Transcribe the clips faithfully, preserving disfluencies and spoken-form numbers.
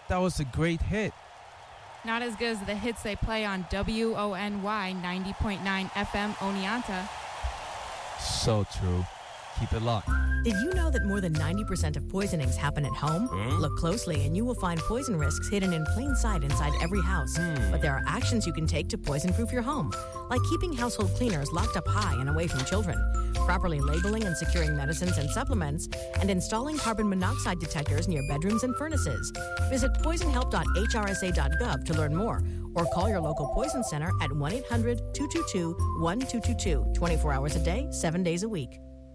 that was a great hit. Not as good as the hits they play on W O N Y ninety point nine F M Oneonta. So true. Keep it locked. Did you know that more than ninety percent of poisonings happen at home? Huh? Look closely and you will find poison risks hidden in plain sight inside every house. Hmm. But there are actions you can take to poison-proof your home, like keeping household cleaners locked up high and away from children, properly labeling and securing medicines and supplements, and installing carbon monoxide detectors near bedrooms and furnaces. Visit poison help dot H R S A dot gov to learn more, or call your local poison center at one eight hundred two two two one two two two, twenty-four hours a day, seven days a week.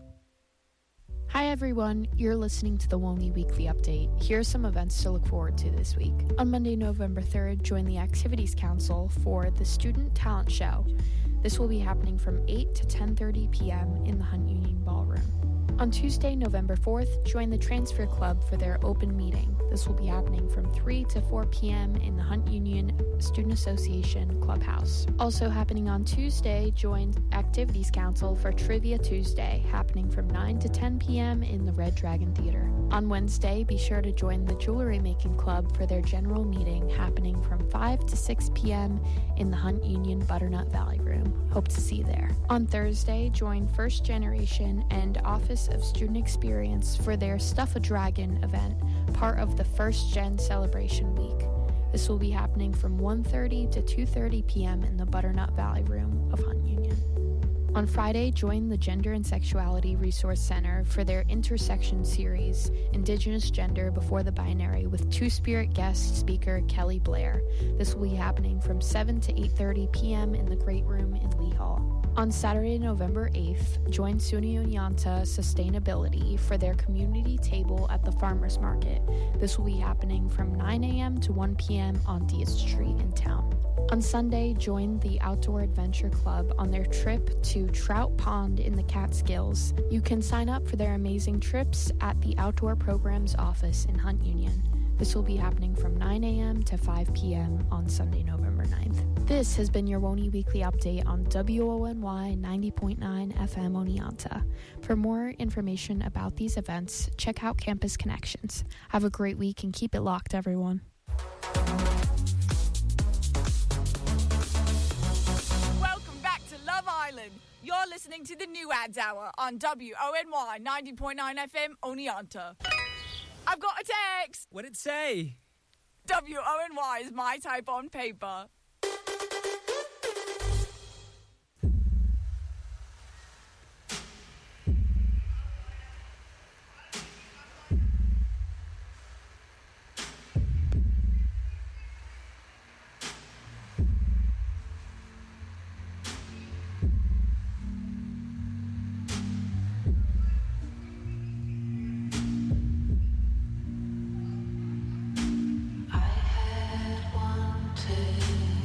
Hi everyone, you're listening to the WONY Weekly Update. Here are some events to look forward to this week. On Monday, November third, join the Activities Council for the Student Talent Show. This will be happening from eight to ten thirty p.m. in the Hunt Union Ballroom. On Tuesday, November fourth, join the Transfer Club for their open meeting. This will be happening from three to four p.m. in the Hunt Union Student Association Clubhouse. Also happening on Tuesday, join Activities Council for Trivia Tuesday, happening from nine to ten p.m. in the Red Dragon Theater. On Wednesday, be sure to join the Jewelry Making Club for their general meeting, happening from five to six p.m. in the Hunt Union Butternut Valley Room. Hope to see you there. On Thursday, join First Generation and Office of Student Experience for their Stuff a Dragon event, part of the First Gen Celebration Week. This will be happening from one thirty to two thirty p.m. in the Butternut Valley Room of Hunt Union. On Friday, join the Gender and Sexuality Resource Center for their Intersection series, Indigenous Gender Before the Binary, with Two-Spirit guest speaker Kelly Blair. This will be happening from seven to eight thirty p.m. in the Great Room in Lee Hall. On Saturday, November eighth, join SUNY Oneonta Sustainability for their community table at the Farmers Market. This will be happening from nine a.m. to one p.m. on Diaz Street in town. On Sunday, join the Outdoor Adventure Club on their trip to Trout Pond in the Catskills. You can sign up for their amazing trips at the Outdoor Programs office in Hunt Union. This will be happening from nine a.m. to five p.m. on Sunday, November ninth. This has been your WONY Weekly Update on W O N Y ninety point nine F M Oneonta. For more information about these events, check out Campus Connections. Have a great week and keep it locked, everyone. Welcome back to Love Island. You're listening to the New Ads Hour on W O N Y ninety point nine F M Oneonta. I've got a text. What'd it say? W O N Y is my type on paper. I had wanted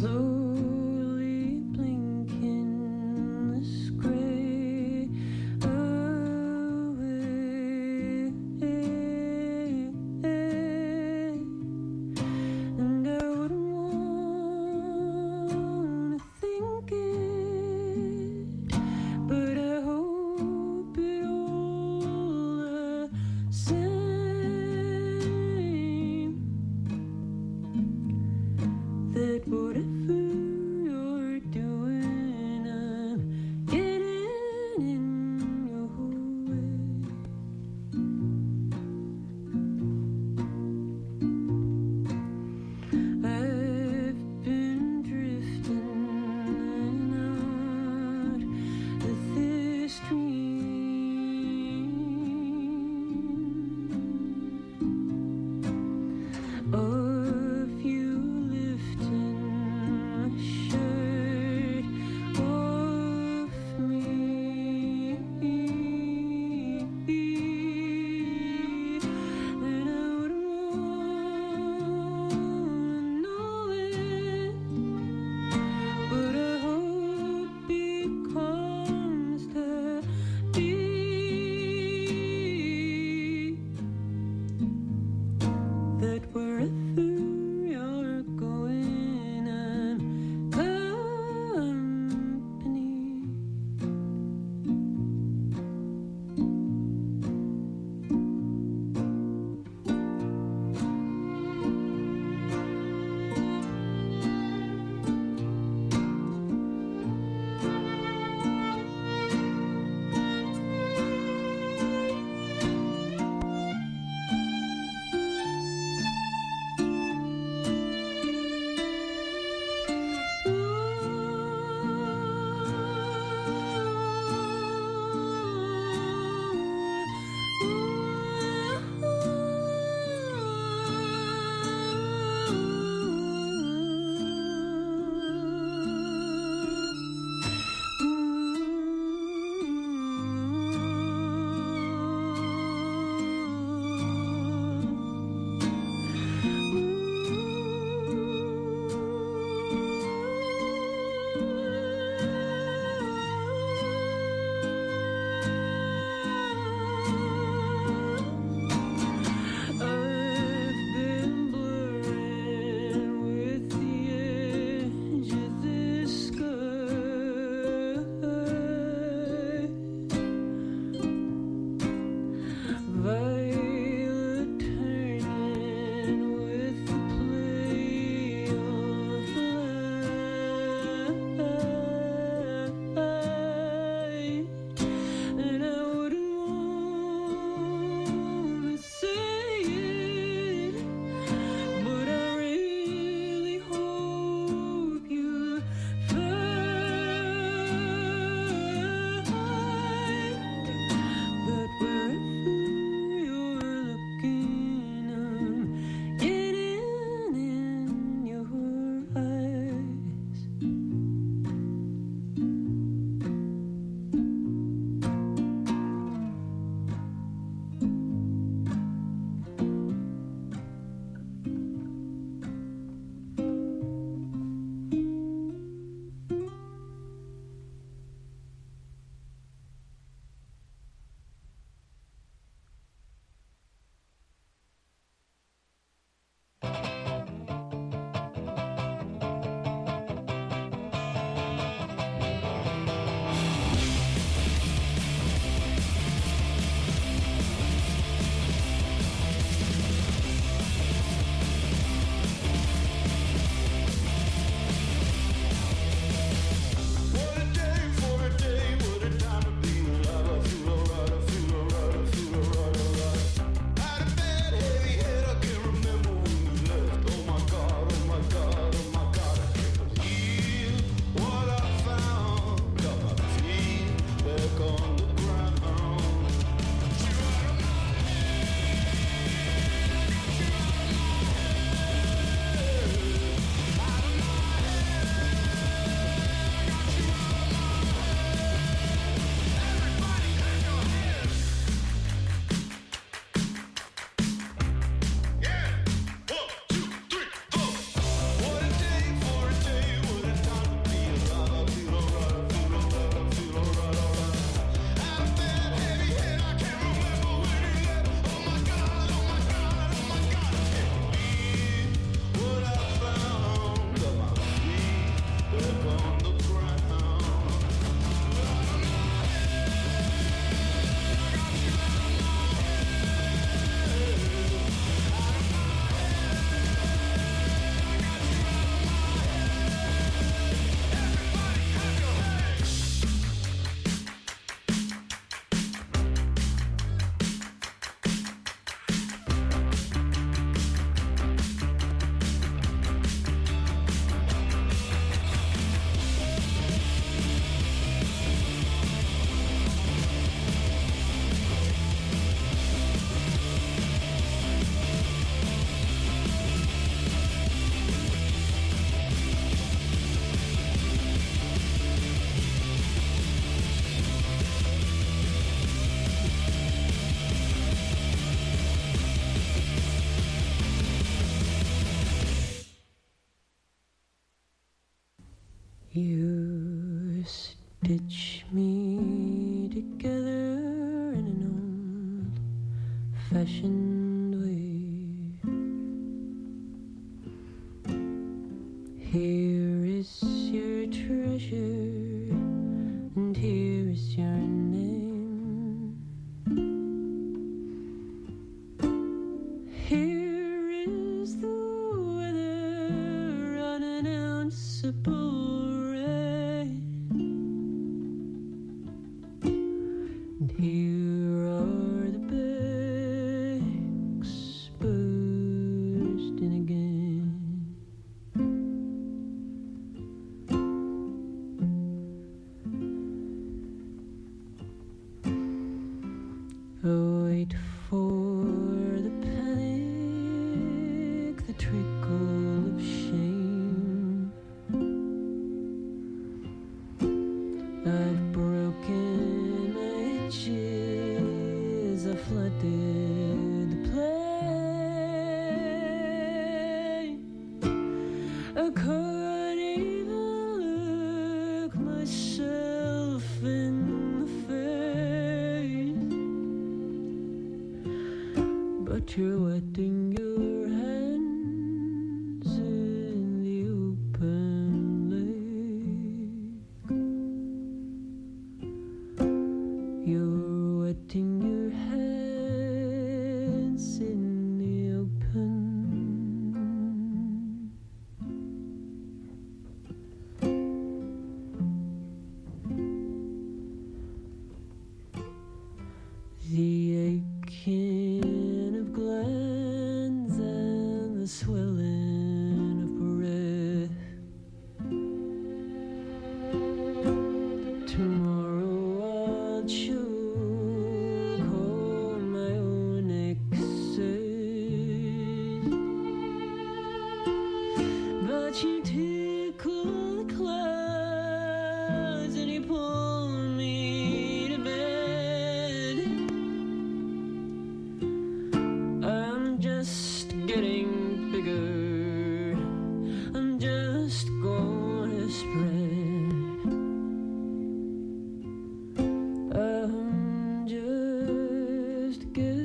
slowly blinking this gray away. And I wouldn't want to think it, but I hope it all the same, that whatever You stitch me together in an old-fashioned way. Here is your treasure, and here is your name. Here is the weather on an ounceable rain. And here are the banks bursting again. Wait for the panic, the trickle of shame. I've broken my edges, I've flooded the plane. I can't even look myself in the face, but you're wetting your hands in the open lake. You're wetting your hands in the open. The aching of glands and the swelling of breath. Tomorrow I'll choke on my own excess, but you tickle the clouds and you pull me to bed. I'm just getting bigger, I'm just gonna spread. I'm just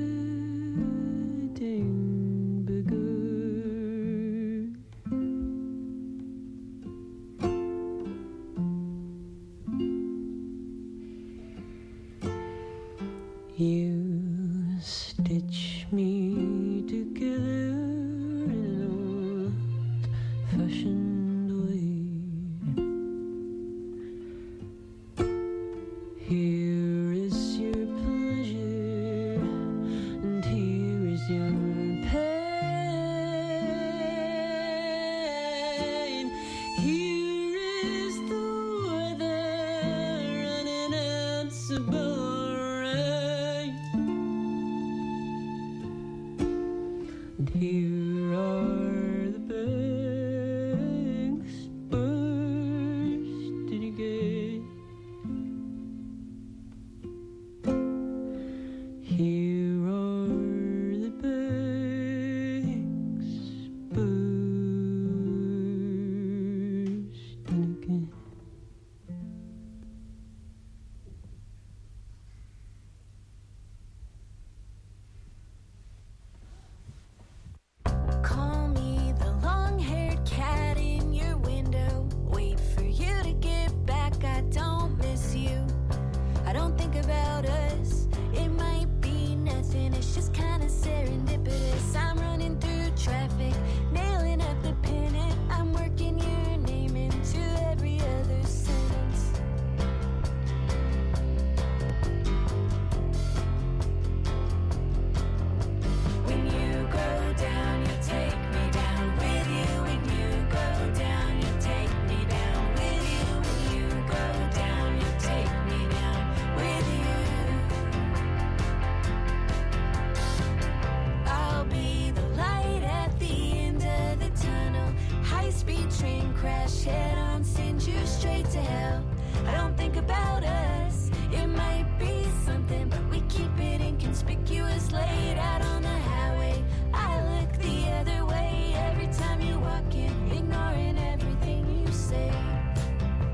getting bigger. You stitch me together in an old-fashioned way. Here is your pleasure, and here is your pain. Here is the weather on an ounceable rain. And here are the banks bursting again. Here are the banks bursting again. Call me the long-haired cat in your window. Wait for you to get back. I don't miss you. I don't think about us. It might be nothing. It's just kind of serendipitous. I'm running through traffic, nailing up the pennant. I'm working your name into every other sentence. When you go down, you take me down with you. When you go down, you take me down with you. When you go down, you take me down with you. I'll be the light at the end of the tunnel. High-speed train crash, head-on, send you straight to hell. I don't think about us. It might be something, but we keep it inconspicuous. Laid out on the highway, I look the other way every time you walk in, ignoring everything you say.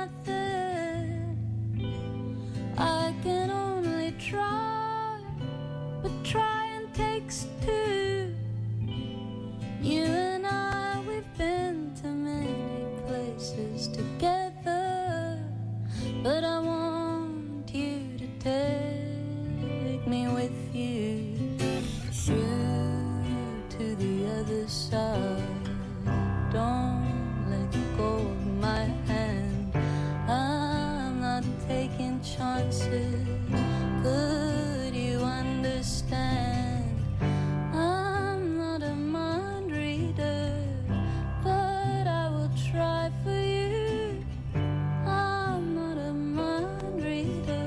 nothing. I can only try, but trying takes two. You and I, we've been to many places together, but I want you to take me with you through to the other side. Don't let go of my hand. I'm not taking chances. Could you understand? I'm not a mind reader, but I will try for you. I'm not a mind reader.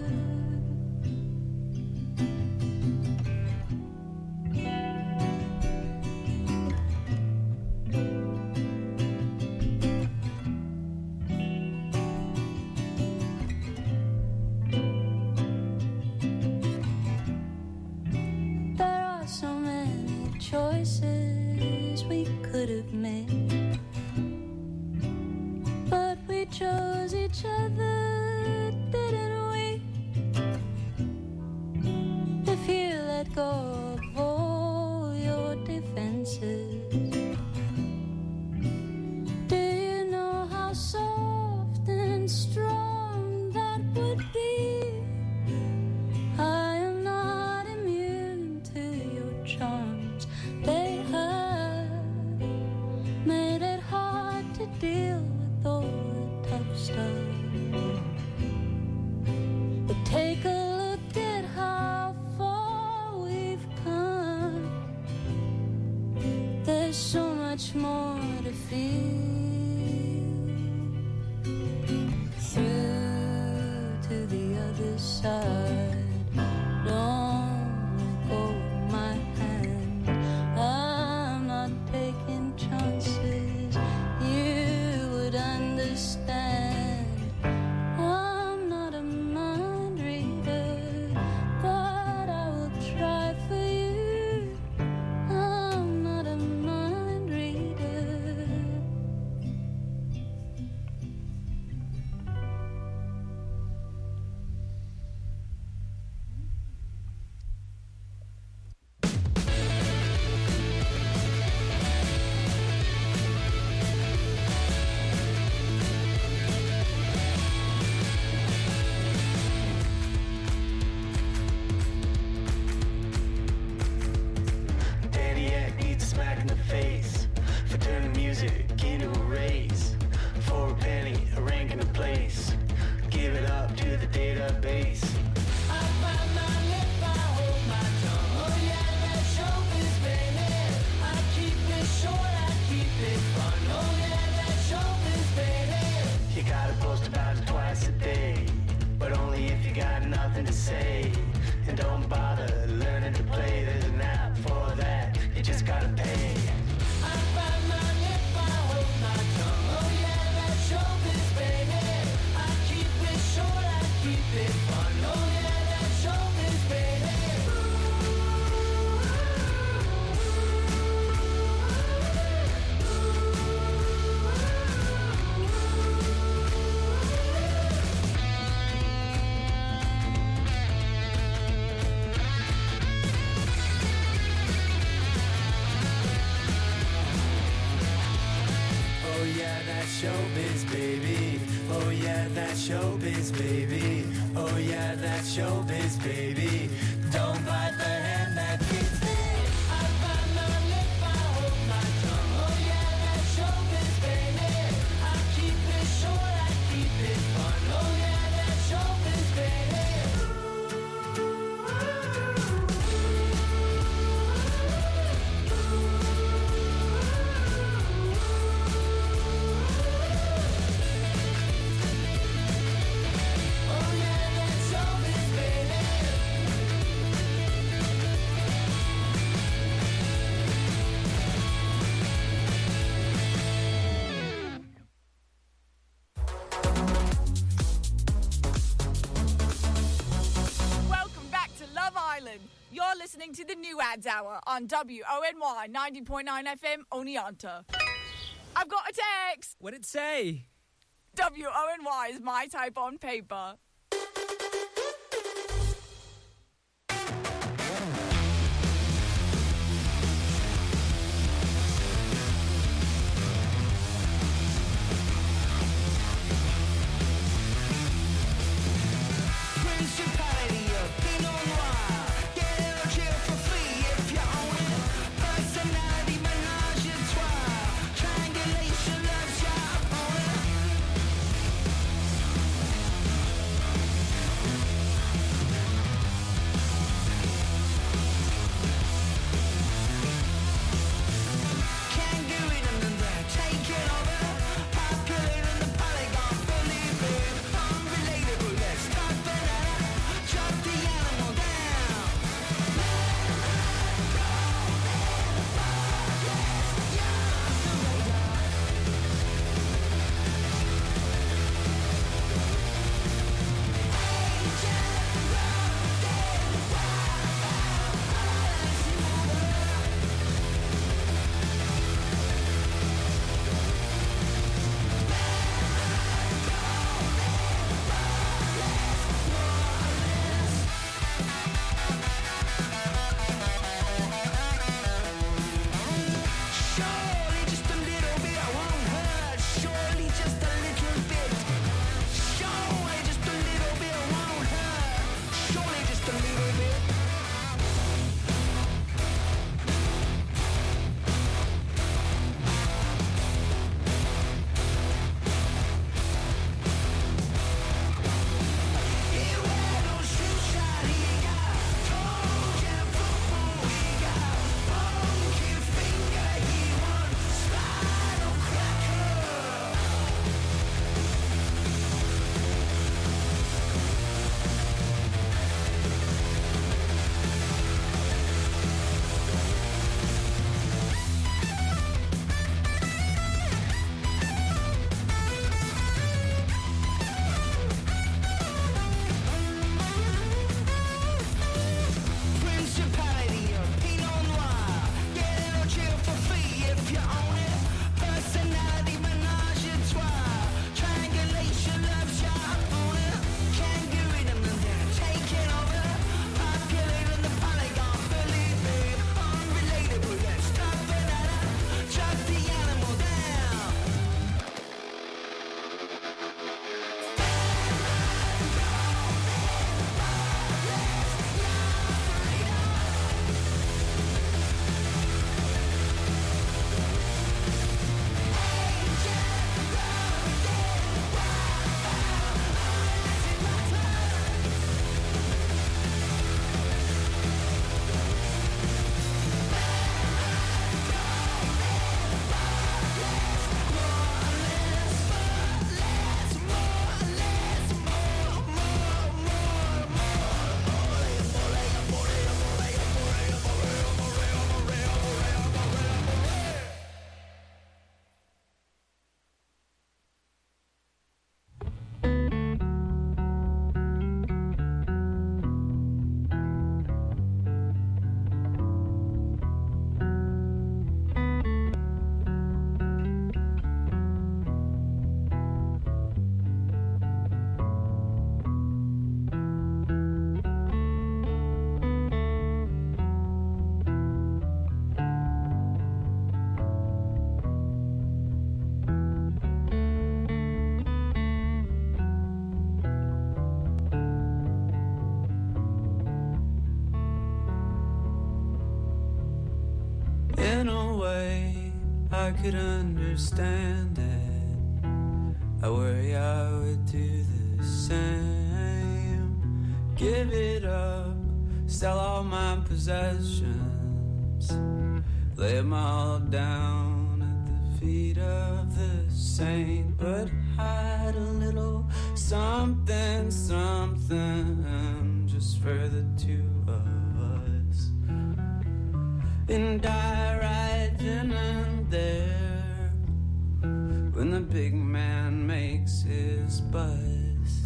There are so many choices we could have made, but we chose each other, didn't we? If you let go of all your defenses, do you know how soft and strong that would be? I am not immune to your charms. They have made it hard to deal with all the tough stuff. But take a look at how far we've come. There's so much more to feel. Through to the other side. Don't let go of my hand. I'm not taking chances. You would understand. I'm not a mind reader, but I will try for you. I'm not a mind reader. Daniette needs a smack in the face for turning music into a race. For a penny, a rank and a place. Give it up to the database. I find my lip, I hold my tongue. Oh yeah, that showbiz, baby. I keep it short, I keep it fun. Oh yeah, that showbiz, baby. You gotta post about it twice a day, but only if you got nothing to say. And don't bother learning to play. There's an app for that. You just gotta pay. I find my lip, I hold my tongue. Oh yeah, that showbiz, baby. I keep it short, I keep it fun. Oh yeah, that showbiz, baby. Oh yeah, that showbiz, baby. Oh yeah, that showbiz, baby. Oh yeah, that showbiz, baby. Don't bite the hand that feeds me. I find my lip, I hold my tongue. Oh yeah, that showbiz, baby. I keep it short, I keep it fun. Oh yeah, that showbiz, baby. Oh yeah, that showbiz, baby. Welcome back to Love Island. You're listening to the New Ads Hour on W O N Y ninety point nine F M Oneonta. I've got a text. What'd it say? W O N Y is my type on paper. Principality of Pinot Noir. Get it or chill for free if you own it. Personality menage a trois. Triangulation loves your opponent. Can't get rid of them there, take it over. Populating the polygon, believe it. Unrelatable, let's talk banana. Drop the animal down. Surely just a little bit won't hurt. Surely just a little bit. Surely just a little bit won't hurt. Surely just a little bit. He wear those shoes shine, he got toe jam football, he got funky finger, he won spinal cracker. Principality of Pinot Noir. Get it or chill for free if you own it. Personality menage a trois. Triangulation loves your opponent. Can't get rid of them there, take it over. Populating the polygon, believe me. Unrelatable, let's talk banana. Drop the animal down. In a way, I could understand it. I worry I would do the same. Give it up, sell all my possessions, lay 'em all down at the feet of the saint, but hide a little something, something, just for the two of us. And die right then and there when the big man makes his bust.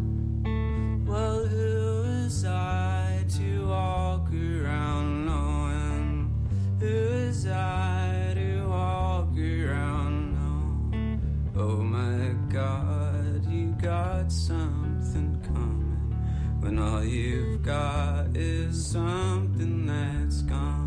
Well, who is I to walk around knowing? Who is I to walk around knowing? Oh my God. when all you've got is something that's gone.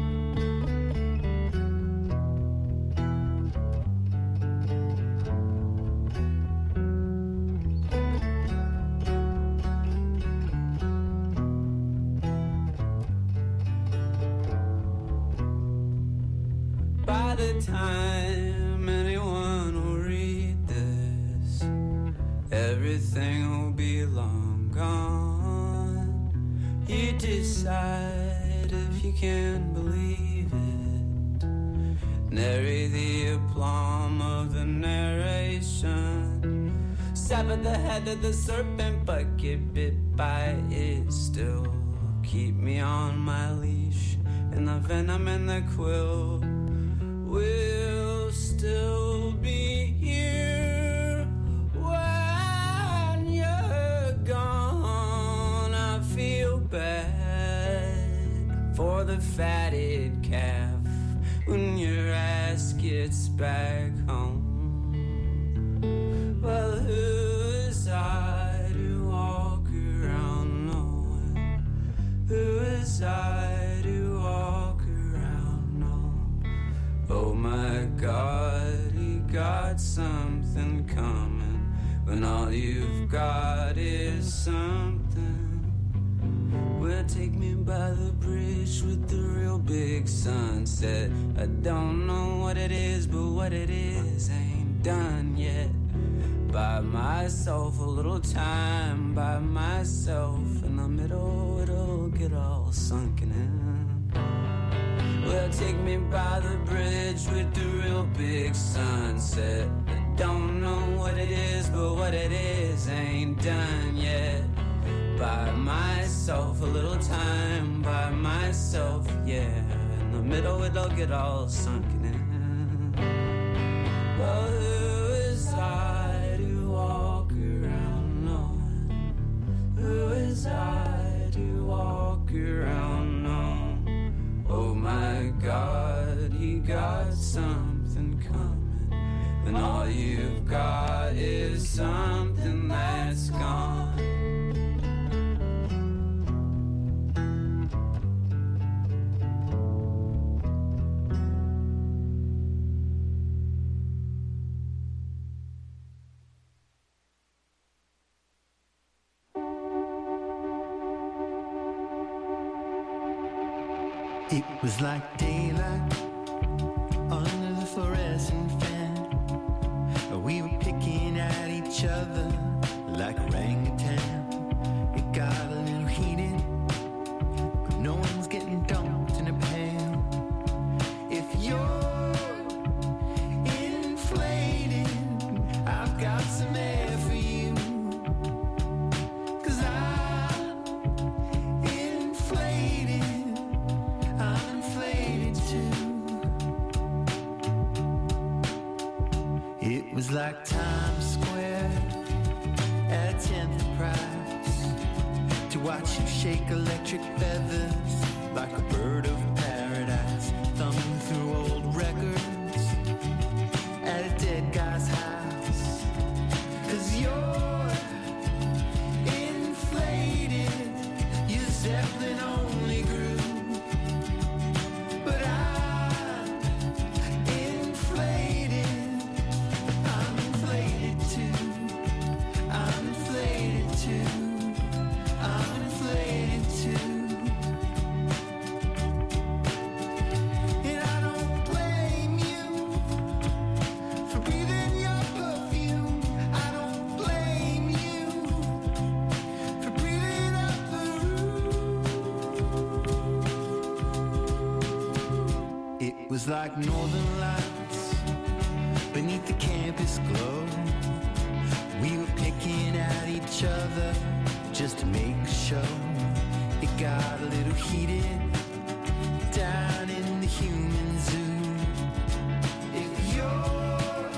By the time anyone will read this, everything will be long gone. You decide if you can believe it. Narrate the aplomb of the narration. Sever the head of the serpent, but get bit by it still. Keep me on my leash, and the venom and the quill will still be here when you're gone. I feel bad for the fatted calf when your ass gets back home. Well, who is I to walk around knowing? Who is I to walk around knowing? Oh my God, you got something coming when all you've got is something. Well, take me by the bridge with the real big sunset. I don't know what it is, but what it is ain't done yet. By myself, a little time by myself. In the middle, it'll get all sunken in. Well, take me by the bridge with the real big sunset. I don't know what it is, but what it is ain't done yet. By myself, a little time by myself, yeah. In the middle, it'll get all sunken in. Well, who is I to walk around knowing? Who is I to walk around knowing? Oh my God, you got something coming when all you've got is something that's gone. It was like daylight under the fluorescent fan. We were picking at each other like orangutan. It got a little heated, but no one's getting dumped in a pan. If you're inflated, I've got some air for you. 'Cause I'm inflated, I'm inflated too. It was like Times Square at tenth price to watch you shake electric feathers like a bird of paradise, thumbing through old records at a dead guy's house. 'Cause you're inflated, your Zeppelin only grew. But I'm inflated, I'm inflated too. I'm inflated too. I'm inflated too. And I don't blame you for breathing your perfume. I don't blame you for breathing up the room. It was like northern lights beneath the campus glow. We were picking at each other just to make a show. It got a little heated down in the human zoo. If you're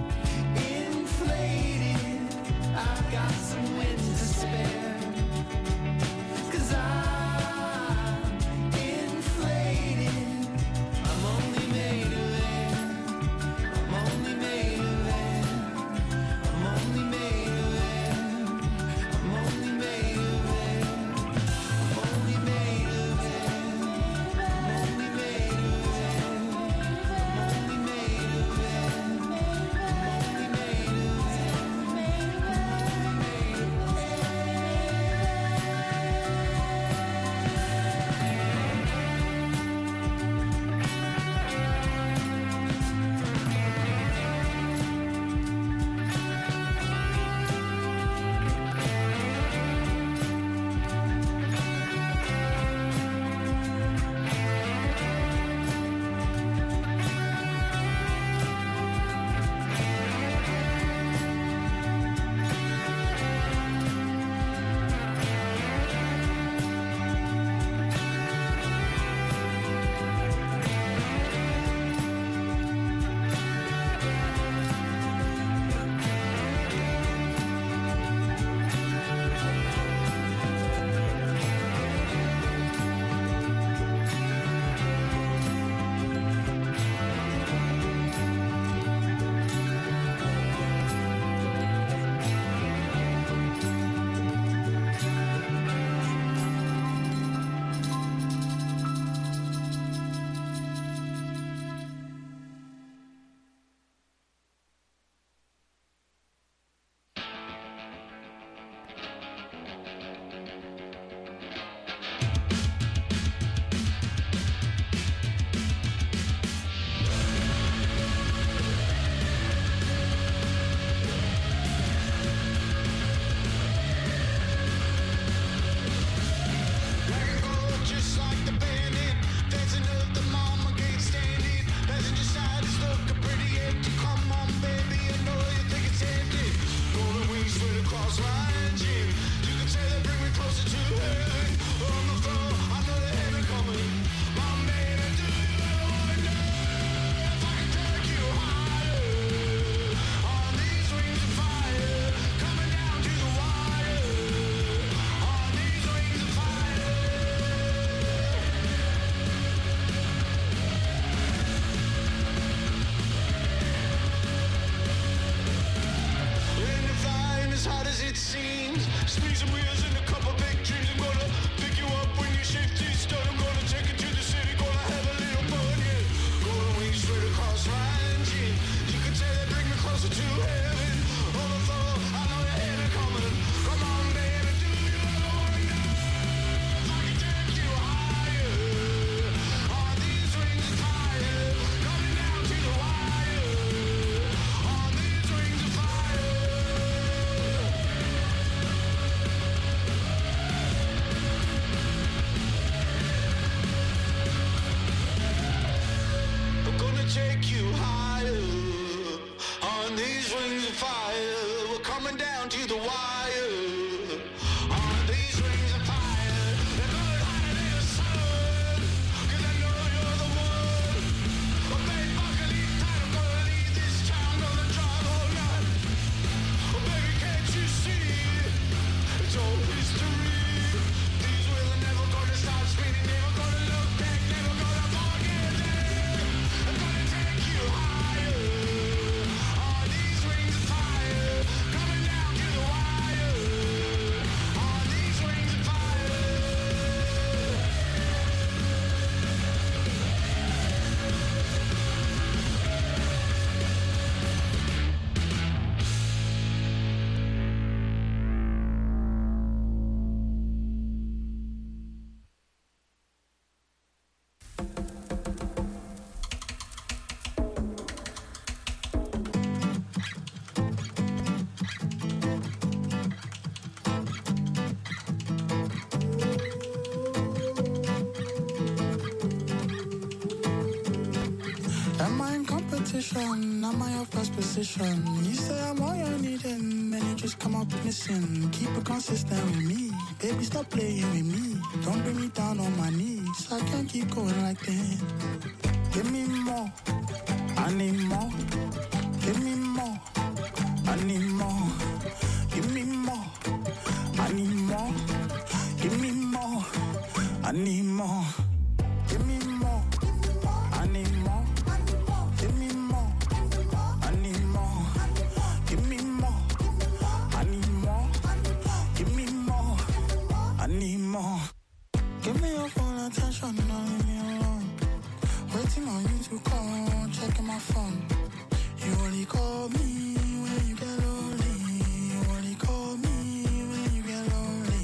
inflated, I've got some wind to spare. 'Cause I'm inflated, I'm only made of air. I'm only made of air. some wheels and a couple big dreams. I'm gonna pick you up when you shift east. I'm gonna take you to the city, gonna have a little fun, yeah. Golden wings straight across lines, yeah. You can tell they bring me closer to heaven. On the floor, I know you're heavy coming. Come on, baby, do you ever wonder if I can take you higher? On these wings of fire, coming down to the wire. On these wings of fire. I'm gonna take you higher. On these wings of fire, we're coming down to the wire. On these wings of fire, they're going higher than the sun. 'Cause I know you're the one. Oh, baby, buckle leave tight. I'm gonna leave this town, gonna drive all night. Oh, baby, can't you see? It's all history. These wheels are never gonna stop spinning, never gonna look back, never gonna forget it. I'm gonna take you higher. On these wings of fire, coming down to the wire. On these wings of fire. Am I in competition? Am I your first position? You say I'm all you're needing, then you just come up missing. Keep it consistent with me, baby, stop playing with me. Don't bring me down on my knees, I can't keep going like this. Give me more, I need more. Give me more, I need more. Give me more, I need more. Give me more, I need more. Give me more, I need more. Give me more, I need more. Give me more, I need more. Give me more, I need more. Give me your full attention, don't leave me alone. Waiting on you to call, checking my phone. You only call me when you get lonely. You only call me when you get lonely.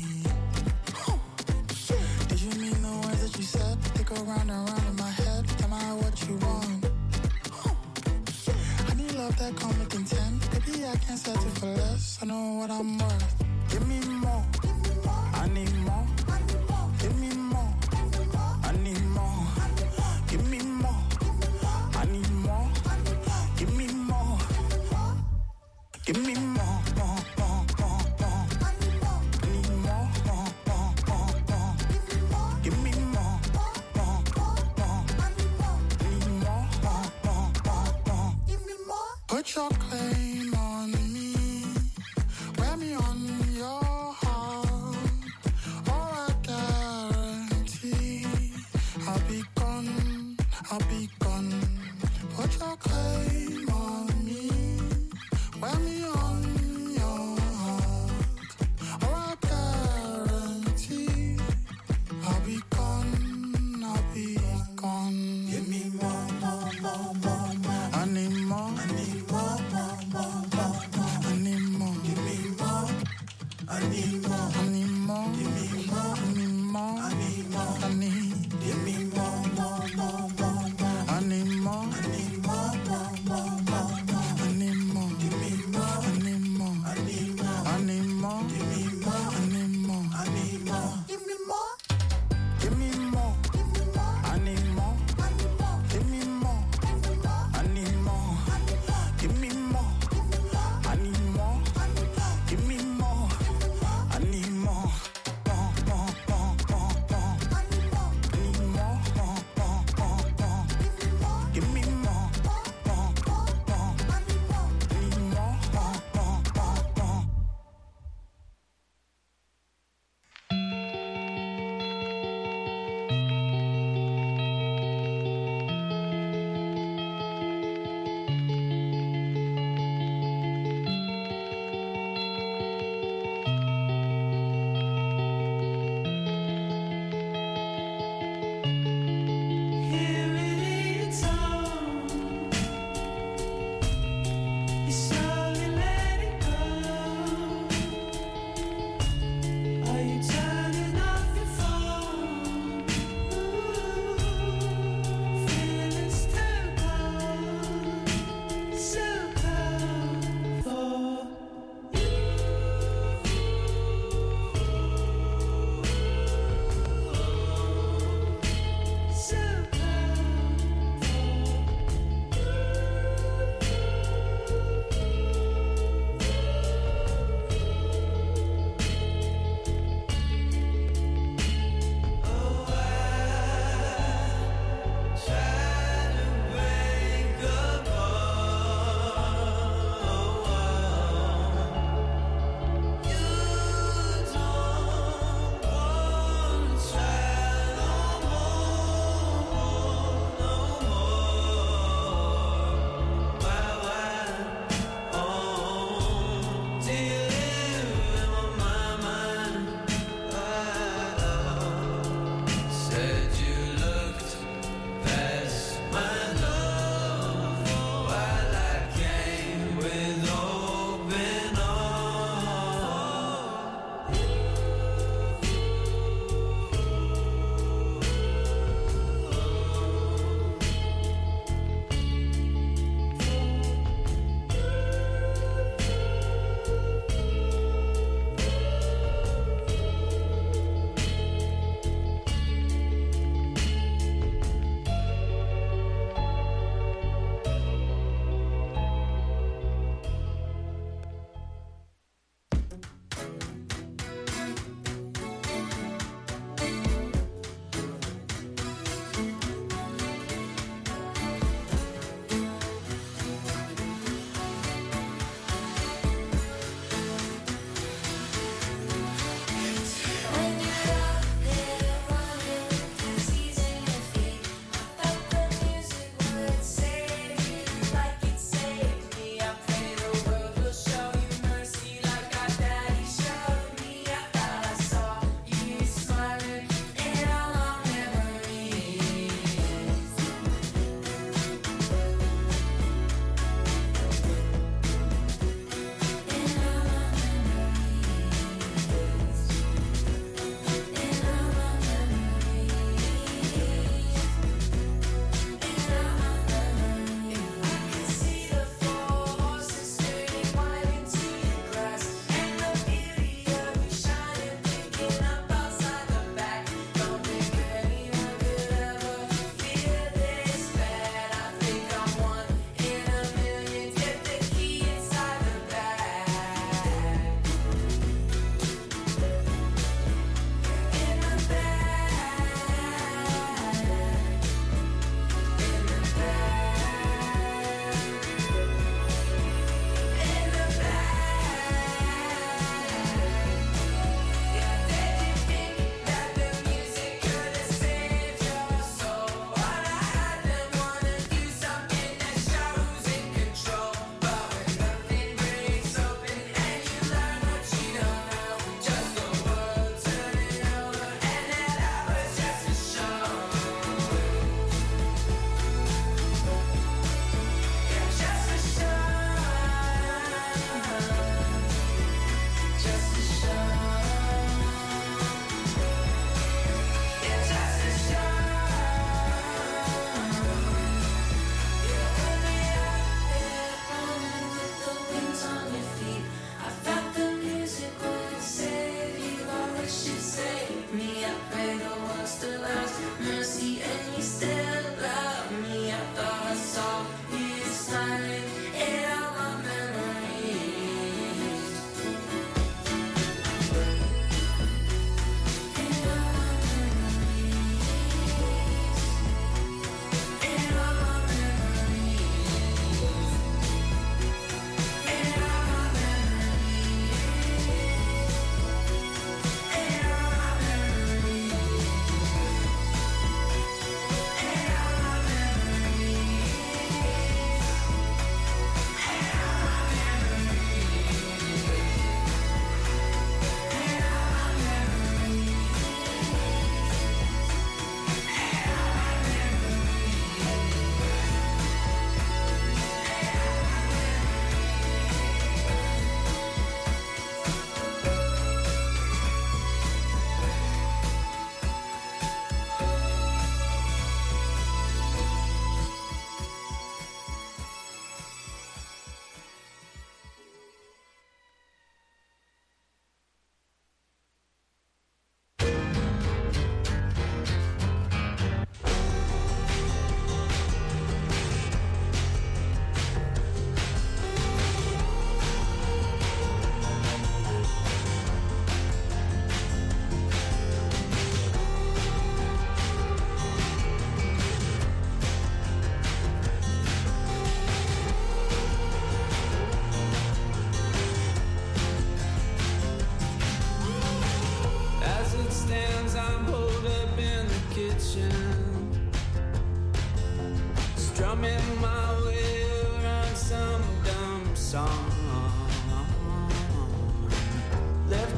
Did you mean the words that you said? They go round and round in my head. Am I what you want? I need love that come with intent. Baby, I can't settle for less. I know what I'm worth. Give me more, I need more. Give me more, I need more. Give me more, I need more. Give me more, give me more, more, more, more, more. I need more, more, more, more, more. Give me more, more, more, more. I need more, more, more, more, more. Give me more. Put your claim on me, wear me on your heart. All I guarantee, I'll be gone, I'll be gone. Put your claim on me, wear me on your heart. All I guarantee, I'll be gone, I'll be gone. Give me more, more, more, more, more. I need more, I need more, more, more, more, more. I need more, give me more. I need more, I need more, give me more. I need more, I need more, I need. Give me more, more, more, more, more. I need more, I need more, more, more, more, more. I need more, give me more. I need more, I need more, I need more. Give me more, I need more, I need more. Give me more, give me more. I need more, give me more. I need more, give me more. I need more, give me more. I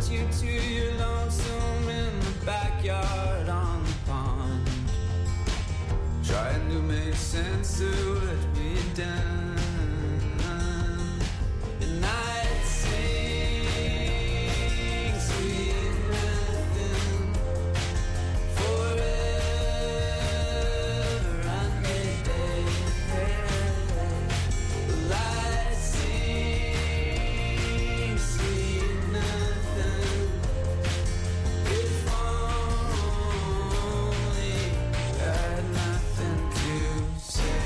miss you too. You're lonesome in the backyard on the pond, trying to make sense of what we've done. And I'd sing sweet nothing forever on midday. Well, I'd sing sweet nothing if only I had nothing to say.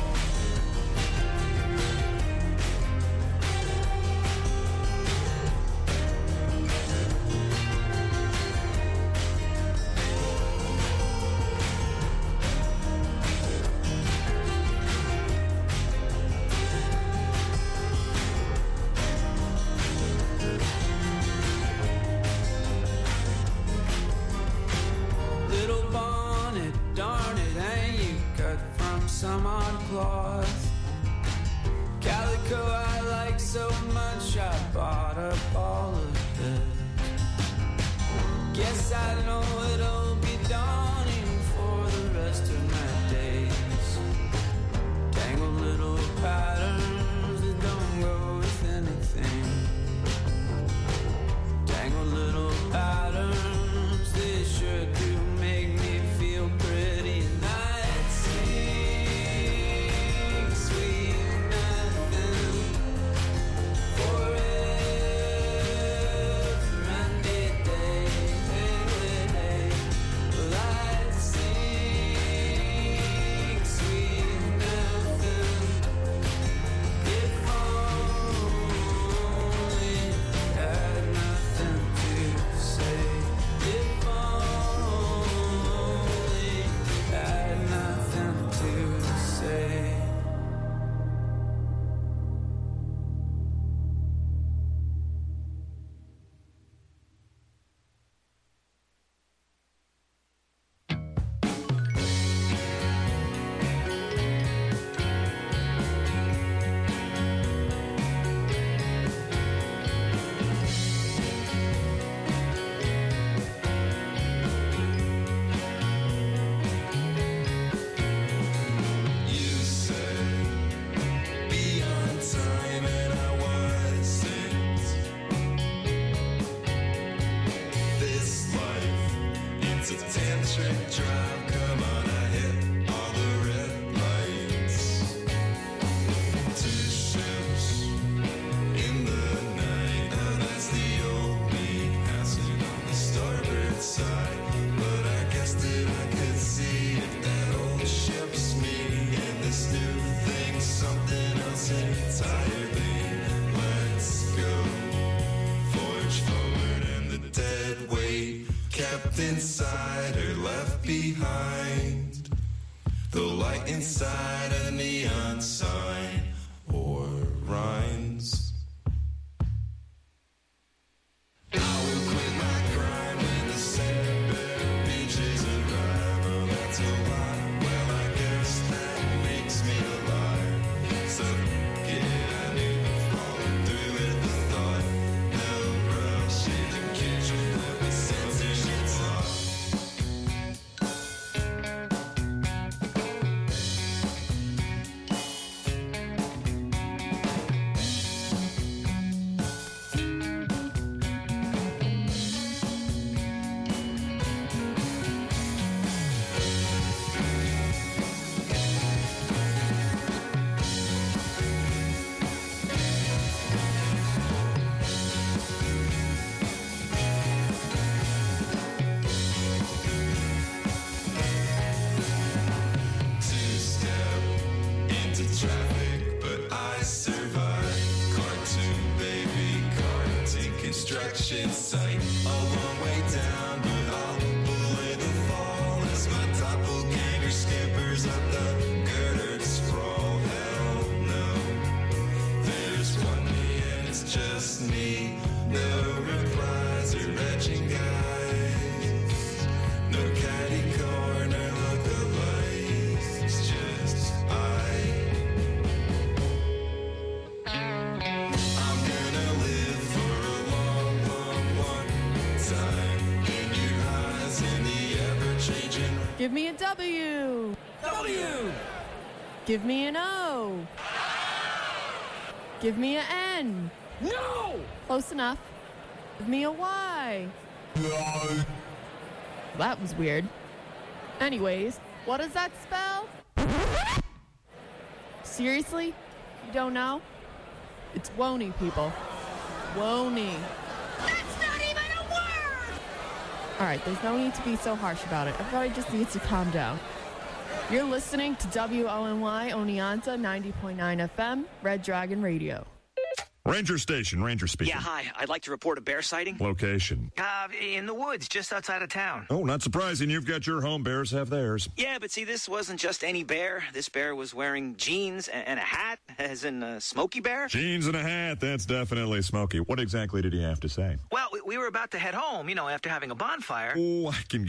Little bonnet, darn it, ain't you cut from some odd cloth? Calico I like so much, I bought up all of it. Guess I know it'll be dawning for the rest of my days. Tangled little patterns that don't go with anything. Tangled little patterns, they sure do make me feel pretty. And I'd sing sweet nothing forever and a day. Well, I'd sing sweet nothing if only I had nothing to say. If only I had nothing to say. You said be on time and I wasn't. This life, it's a tantric drive. Come on, I hit all the red lights. Two ships in the night. Now that's the old me passing on the starboard side. But I guess that I could see if that old ship's me and this new thing something else entirely. Let's go, forge forward, and the dead weight kept inside or left behind. The light inside a neon sign or rhymes. I will quit my grind when the sandbag beaches arrive. Oh, that's a lie. Well, I guess that makes me alive. So, yeah, I knew to follow through with the thought. No rush, even catch you let me sensation talk. Two step into traffic, but I survived. Cartoon baby, cartoon construction site. A long way down, but I'll bullet the fall as my doppelganger scampers up the girdered sprawl. Hell no, there's one me and it's just me. No replies or etching guys. No catty corner lookalikes. It's just I. I'm gonna live for a long, long, one. Give me a W. W. Give me an O. Give me an N. No! Close enough. Give me a Y. No. That was weird. Anyways, what does that spell? Seriously? You don't know? It's Woney, people. Woney. That's not even a word! Alright, there's no need to be so harsh about it. Everybody just needs to calm down. You're listening to W O N Y Oneonta ninety point nine F M, Red Dragon Radio. Ranger Station, Ranger speaking. Yeah, hi. I'd like to report a bear sighting. Location. Uh, in the woods, just outside of town. Oh, not surprising. You've got your home. Bears have theirs. Yeah, but see, this wasn't just any bear. This bear was wearing jeans and a hat, as in uh, Smokey Bear. Jeans and a hat. That's definitely Smokey. What exactly did he have to say? Well, we, we were about to head home, you know, after having a bonfire. Oh, I can